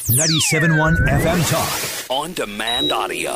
97.1 FM Talk. On demand audio.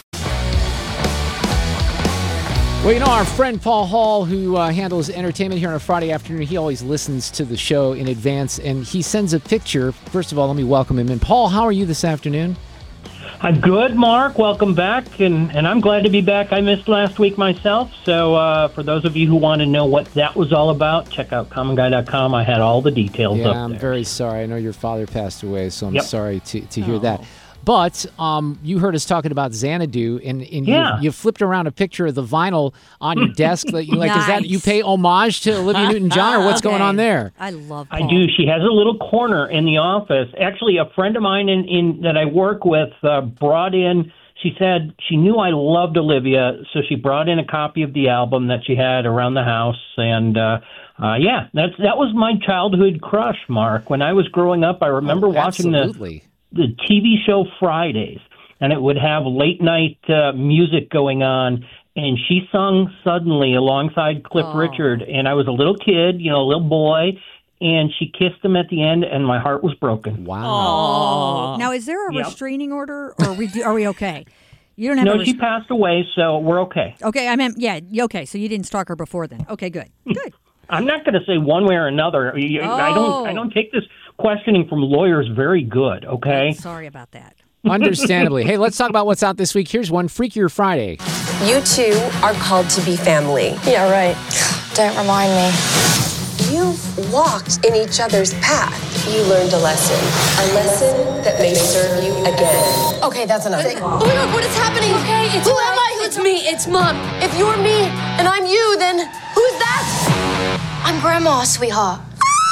Well, our friend Paul Hall, who handles entertainment here on a Friday afternoon, he always listens to the show in advance, and he sends a picture. First of all, let me welcome him. And Paul, how are you this afternoon? I'm good, Mark. Welcome back, and I'm glad to be back. I missed last week myself, so for those of you who want to know what that was all about, check out commonguy.com. I had all the details up there. I'm very sorry. I know your father passed away, so I'm sorry to hear that. But you heard us talking about Xanadu, and you flipped around a picture of the vinyl on your desk. That you like, nice. Is that you pay homage to Olivia Newton-John, or what's going on there? I love Paul. I do. She has a little corner in the office. Actually, a friend of mine in that I work with brought in. She said she knew I loved Olivia, so she brought in a copy of the album that she had around the house, and that was my childhood crush, Mark. When I was growing up, I remember watching the TV show Fridays, and it would have late night music going on, and she sung Suddenly alongside Cliff Richard, and I was a little kid, a little boy, and she kissed him at the end, and my heart was broken. Wow. Now, is there a restraining order, or are we okay? You don't have No, she passed away, so we're okay. Okay, okay, so you didn't stalk her before then. Okay, good. Good. I'm not going to say one way or another. I don't take this questioning from lawyers very good, okay? Sorry about that. Understandably. Hey, let's talk about what's out this week. Here's one, Freakier Friday. You two are called to be family. Yeah, right. Don't remind me. You've walked in each other's path. You learned a lesson that may serve you again. Okay, that's enough. Oh my God, what is happening? Okay, Who am I? It's me. It's Mom. If you're me and I'm you, then who's that? I'm Grandma, sweetheart.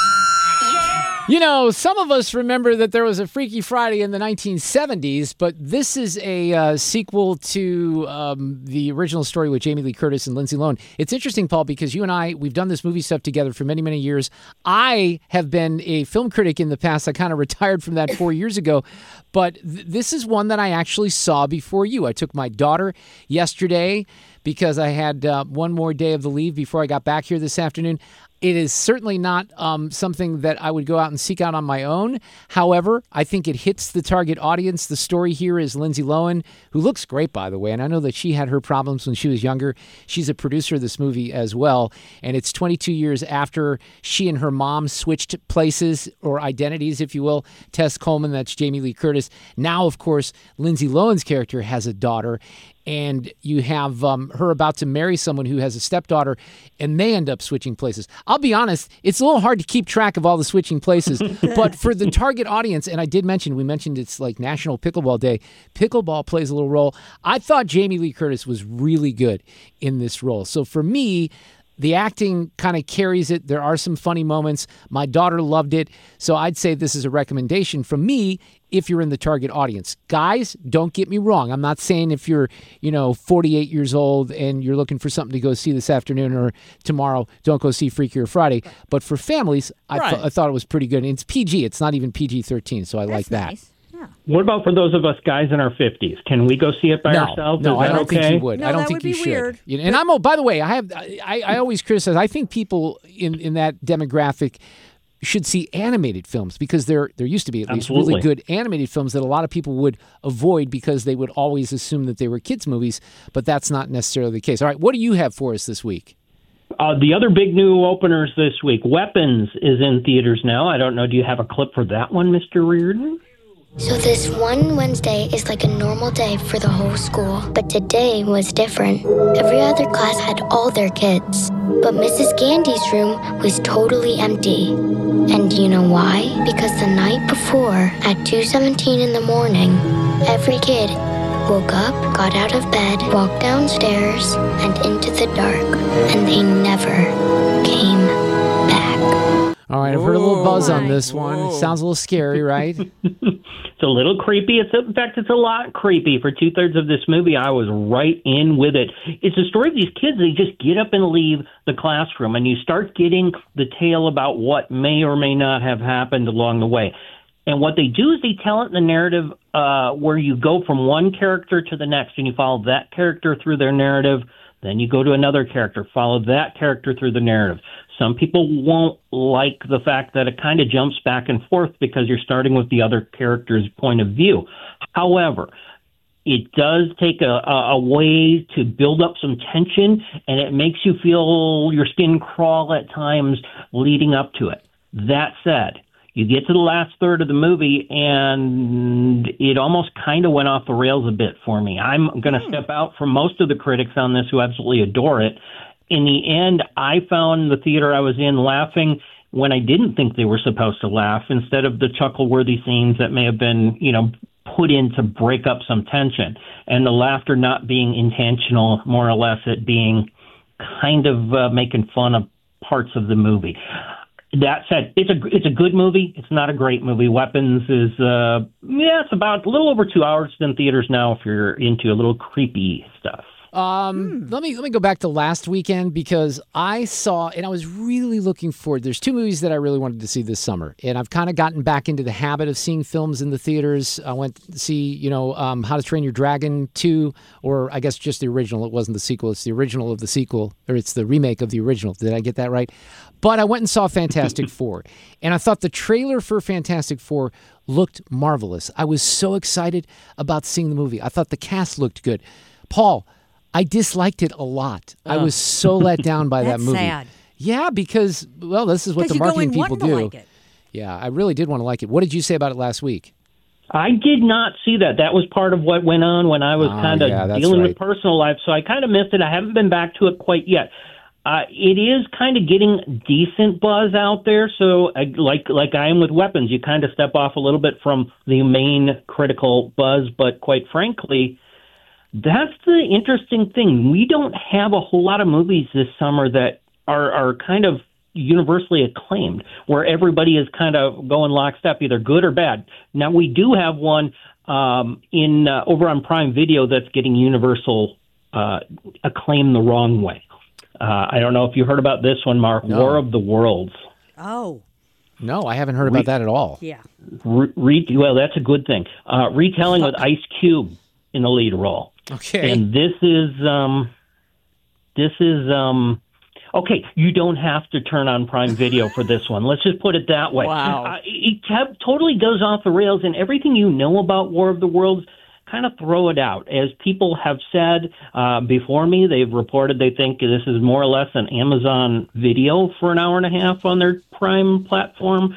Some of us remember that there was a Freaky Friday in the 1970s, but this is a sequel to the original story with Jamie Lee Curtis and Lindsay Lohan. It's interesting, Paul, because you and I, we've done this movie stuff together for many, many years. I have been a film critic in the past. I kind of retired from that 4 years ago, but this is one that I actually saw before you. I took my daughter yesterday because I had one more day of the leave before I got back here this afternoon. It is certainly not something that I would go out and seek out on my own. However, I think it hits the target audience. The story here is Lindsay Lohan, who looks great, by the way, and I know that she had her problems when she was younger. She's a producer of this movie as well, and it's 22 years after she and her mom switched places, or identities, if you will. Tess Coleman, that's Jamie Lee Curtis. Now, of course, Lindsay Lohan's character has a daughter, and you have her about to marry someone who has a stepdaughter, and they end up switching places. I'll be honest, it's a little hard to keep track of all the switching places, but for the target audience, and we mentioned it's like National Pickleball Day, pickleball plays a little role. I thought Jamie Lee Curtis was really good in this role. So for me, the acting kind of carries it. There are some funny moments. My daughter loved it. So I'd say this is a recommendation from me if you're in the target audience. Guys, don't get me wrong. I'm not saying if you're, 48 years old and you're looking for something to go see this afternoon or tomorrow, don't go see Freakier Friday. But for families, I thought it was pretty good. And it's PG. It's not even PG-13, so I like that. Nice. Yeah. What about for those of us guys in our 50s? Can we go see it by ourselves? No, I don't okay? think you would. No, I don't that think would be you should. Weird. And by the way, I always criticize. I think people in that demographic should see animated films, because there used to be at least really good animated films that a lot of people would avoid because they would always assume that they were kids' movies, but that's not necessarily the case. All right, what do you have for us this week? The other big new openers this week, Weapons is in theaters now. I don't know, do you have a clip for that one, Mr. Reardon? So this one Wednesday is like a normal day for the whole school, but today was different. Every other class had all their kids, but Mrs. Gandy's room was totally empty. And do you know why? Because the night before, at 2:17 in the morning, every kid woke up, got out of bed, walked downstairs, and into the dark, and they never came back. All right, I've heard a little buzz on this one. It sounds a little scary, right? It's a little creepy. In fact, it's a lot creepy. For 2/3 of this movie, I was right in with it. It's a story of these kids. They just get up and leave the classroom, and you start getting the tale about what may or may not have happened along the way. And what they do is they tell it in the narrative where you go from one character to the next, and you follow that character through their narrative. Then you go to another character, follow that character through the narrative. Some people won't like the fact that it kind of jumps back and forth because you're starting with the other character's point of view. However, it does take a way to build up some tension, and it makes you feel your skin crawl at times leading up to it. That said, you get to the last third of the movie, and it almost kind of went off the rails a bit for me. I'm going to step out from most of the critics on this who absolutely adore it. In the end, I found the theater I was in laughing when I didn't think they were supposed to laugh, instead of the chuckle-worthy scenes that may have been, put in to break up some tension, and the laughter not being intentional, more or less it being kind of making fun of parts of the movie. That said, it's a good movie. It's not a great movie. Weapons is it's about a little over 2 hours in theaters now if you're into a little creepy stuff. Let me go back to last weekend, because I saw, and I was really looking forward. There's two movies that I really wanted to see this summer, and I've kind of gotten back into the habit of seeing films in the theaters. I went to see, How to Train Your Dragon 2, or I guess just the original. It wasn't the sequel. It's the original of the sequel, or it's the remake of the original. Did I get that right? But I went and saw Fantastic Four, and I thought the trailer for Fantastic Four looked marvelous. I was so excited about seeing the movie. I thought the cast looked good. Paul, I disliked it a lot. I was so let down by that movie. That's sad. Yeah, because, this is what the marketing people do. Like it. Yeah, I really did want to like it. What did you say about it last week? I did not see that. That was part of what went on when I was kind of dealing with personal life, so I kind of missed it. I haven't been back to it quite yet. It is kind of getting decent buzz out there, so like I am with Weapons, you kind of step off a little bit from the main critical buzz, but quite frankly, that's the interesting thing. We don't have a whole lot of movies this summer that are kind of universally acclaimed, where everybody is kind of going lockstep, either good or bad. Now, we do have one over on Prime Video that's getting universal acclaim the wrong way. I don't know if you heard about this one, Mark. No. War of the Worlds. Oh. No, I haven't heard about that at all. Yeah. Well, that's a good thing. Retelling with Ice Cube in the lead role. Okay. And this is okay, you don't have to turn on Prime Video for this one. Let's just put it that way. Wow. It totally goes off the rails, and everything you know about War of the Worlds, kind of throw it out. As people have said before me, they've reported they think this is more or less an Amazon Video for an hour and a half on their Prime platform.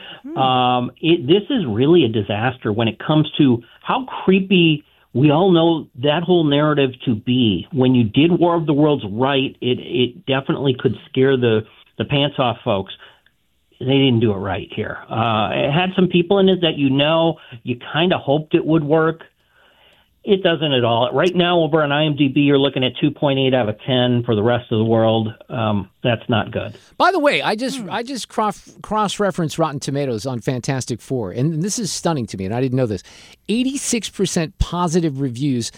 This is really a disaster when it comes to how creepy we all know that whole narrative to be. When you did War of the Worlds right, it definitely could scare the pants off folks. They didn't do it right here. It had some people in it that you kind of hoped it would work. It doesn't at all. Right now, over on IMDb, you're looking at 2.8 out of 10 for the rest of the world. That's not good. By the way, I just cross-referenced Rotten Tomatoes on Fantastic Four, and this is stunning to me, and I didn't know this. 86% positive reviews,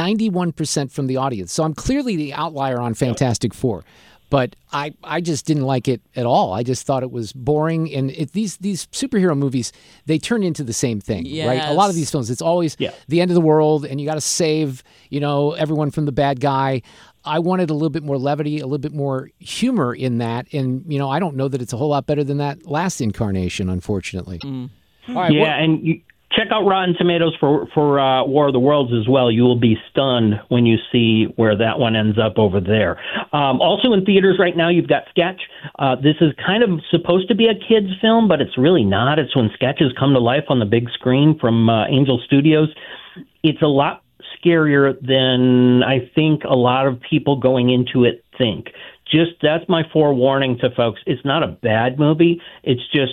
91% from the audience. So I'm clearly the outlier on Fantastic Four. But I just didn't like it at all. I just thought it was boring. And these superhero movies, they turn into the same thing, right? A lot of these films, it's always the end of the world, and you got to save, everyone from the bad guy. I wanted a little bit more levity, a little bit more humor in that. And, I don't know that it's a whole lot better than that last incarnation, unfortunately. All right, and you check out Rotten Tomatoes for War of the Worlds as well. You will be stunned when you see where that one ends up over there. Also in theaters right now, you've got Sketch. This is kind of supposed to be a kid's film, but it's really not. It's when sketches come to life on the big screen from Angel Studios. It's a lot scarier than I think a lot of people going into it think. That's my forewarning to folks. It's not a bad movie. It's just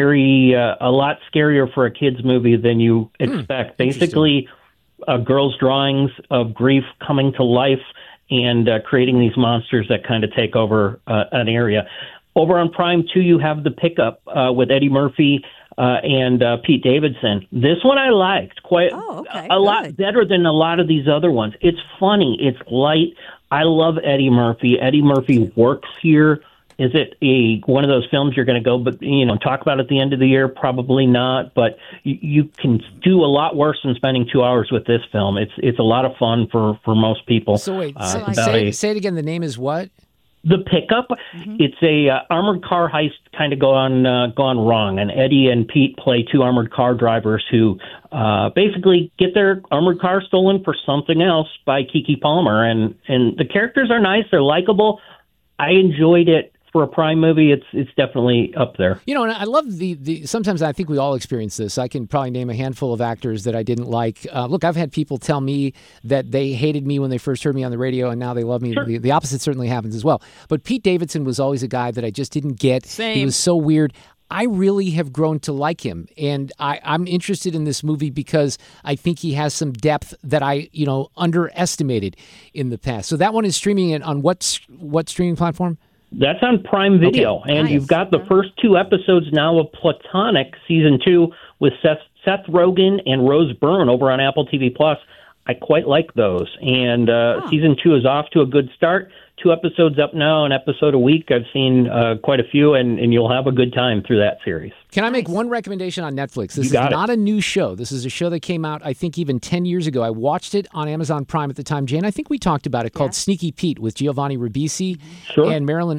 a lot scarier for a kid's movie than you expect. Basically, a girl's drawings of grief coming to life and creating these monsters that kind of take over an area. Over on Prime 2, you have The Pickup with Eddie Murphy and Pete Davidson. This one I liked a lot better than a lot of these other ones. It's funny. It's light. I love Eddie Murphy. Eddie Murphy works here. Is it one of those films you're going to go, but talk about at the end of the year? Probably not. But you can do a lot worse than spending 2 hours with this film. It's a lot of fun for most people. So wait, say it again. The name is what? The Pickup. It's a armored car heist kind of gone wrong, and Eddie and Pete play two armored car drivers who basically get their armored car stolen for something else by Keke Palmer, and the characters are nice. They're likable. I enjoyed it. For a Prime movie, it's definitely up there. You know, and I love the sometimes I think we all experience this. I can probably name a handful of actors that I didn't like. Look, I've had people tell me that they hated me when they first heard me on the radio, and now they love me. Sure. The opposite certainly happens as well. But Pete Davidson was always a guy that I just didn't get. Same. He was so weird. I really have grown to like him, and I'm interested in this movie because I think he has some depth that I, underestimated in the past. So that one is streaming on what streaming platform? That's on Prime Video, Okay. and Nice. you've got the first two episodes now of Platonic Season 2 with Seth Rogen and Rose Byrne over on Apple TV+. I quite like those, and Season 2 is off to a good start. 2 episodes up now, an episode a week. I've seen quite a few, and you'll have a good time through that series. Can I make one recommendation on Netflix? This is got it. not a new show. This is a show that came out, I think, even 10 years ago. I watched it on Amazon Prime at the time. Jane, I think we talked about it, called Sneaky Pete with Giovanni Ribisi Sure. and Marilyn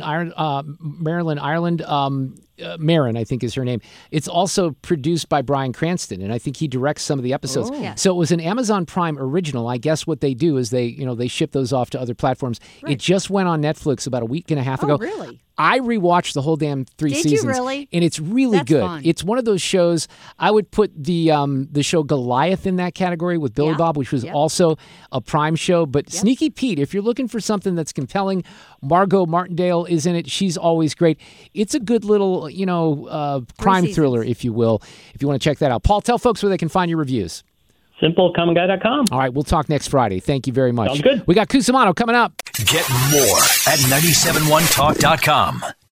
Ireland. Marin, I think is her name. It's also produced by Bryan Cranston, and I think he directs some of the episodes. Oh. Yeah. So it was an Amazon Prime original. I guess what they do is they ship those off to other platforms. Right. It just went on Netflix about a week and a half ago. Oh, really? I rewatched the whole damn 3 Did you seasons. really? And it's really That's good. fun. It's one of those shows. I would put the show Goliath in that category with Billy Yeah. Bob, which was Yep. also a Prime show. But Sneaky Pete, if you're looking for something that's compelling, Margot Martindale is in it. She's always great. It's a good little, crime seasons. thriller, if you will, if you want to check that out. Paul, tell folks where they can find your reviews. SimpleCommonGuy.com. All right, we'll talk next Friday. Thank you very much. Sounds good. We got Cusimano coming up. Get more at 971talk.com.